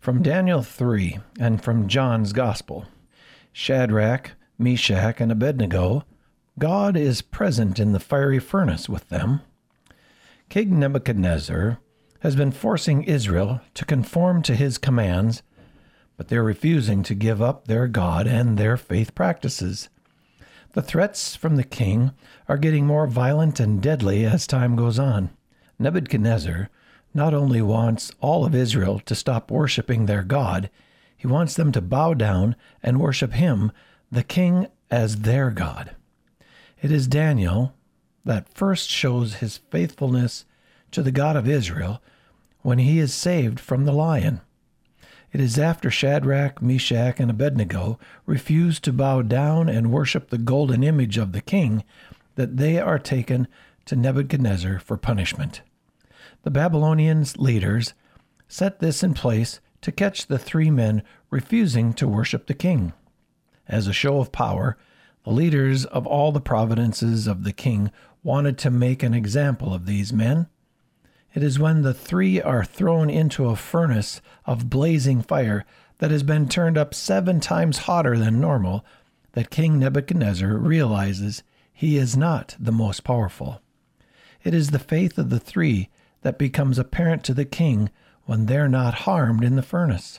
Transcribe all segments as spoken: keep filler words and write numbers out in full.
From Daniel three and from John's Gospel, Shadrach, Meshach, and Abednego, God is present in the fiery furnace with them. King Nebuchadnezzar has been forcing Israel to conform to his commands, but they're refusing to give up their God and their faith practices. The threats from the king are getting more violent and deadly as time goes on. Nebuchadnezzar not only wants all of Israel to stop worshiping their God, he wants them to bow down and worship him, the king, as their God. It is Daniel that first shows his faithfulness to the God of Israel when he is saved from the lion. It is after Shadrach, Meshach, and Abednego refuse to bow down and worship the golden image of the king that they are taken to Nebuchadnezzar for punishment. The Babylonian leaders set this in place to catch the three men refusing to worship the king. As a show of power, the leaders of all the provinces of the king wanted to make an example of these men. It is when the three are thrown into a furnace of blazing fire that has been turned up seven times hotter than normal that King Nebuchadnezzar realizes he is not the most powerful. It is the faith of the three that becomes apparent to the king when they're not harmed in the furnace.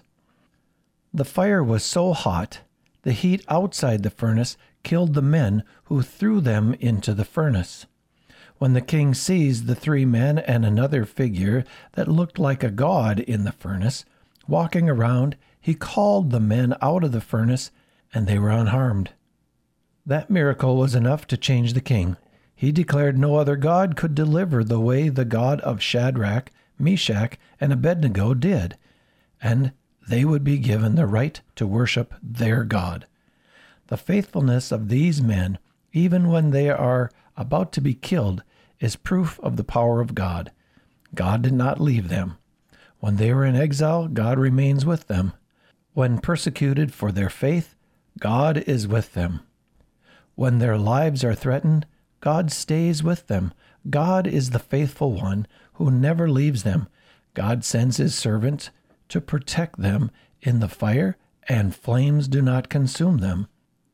The fire was so hot, the heat outside the furnace killed the men who threw them into the furnace. When the king sees the three men and another figure that looked like a god in the furnace walking around, he called the men out of the furnace, and they were unharmed. That miracle was enough to change the king. He declared no other God could deliver the way the God of Shadrach, Meshach, and Abednego did, and they would be given the right to worship their God. The faithfulness of these men, even when they are about to be killed, is proof of the power of God. God did not leave them. When they were in exile, God remains with them. When persecuted for their faith, God is with them. When their lives are threatened, God stays with them. God is the faithful one who never leaves them. God sends his servant to protect them in the fire, and flames do not consume them.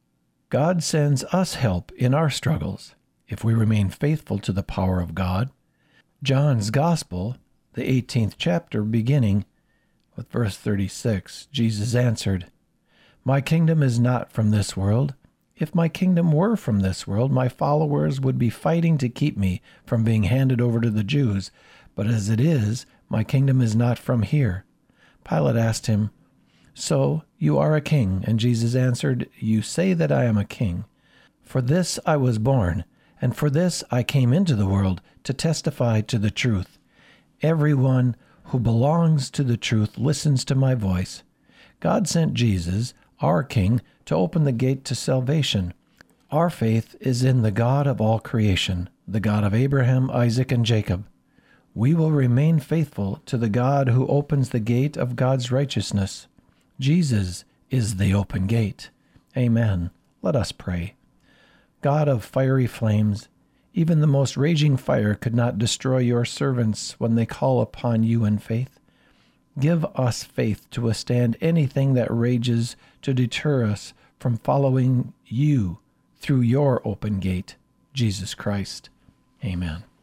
God sends us help in our struggles if we remain faithful to the power of God. John's Gospel, the eighteenth chapter, beginning with verse thirty-six, Jesus answered, "My kingdom is not from this world. If my kingdom were from this world, my followers would be fighting to keep me from being handed over to the Jews. But as it is, my kingdom is not from here." Pilate asked him, "So you are a king?" And Jesus answered, "You say that I am a king. For this I was born, and for this I came into the world, to testify to the truth. Everyone who belongs to the truth listens to my voice." God sent Jesus, our King, to open the gate to salvation. Our faith is in the God of all creation, the God of Abraham, Isaac, and Jacob. We will remain faithful to the God who opens the gate of God's righteousness. Jesus is the open gate. Amen. Let us pray. God of fiery flames, even the most raging fire could not destroy your servants when they call upon you in faith. Give us faith to withstand anything that rages to deter us from following you through your open gate, Jesus Christ. Amen.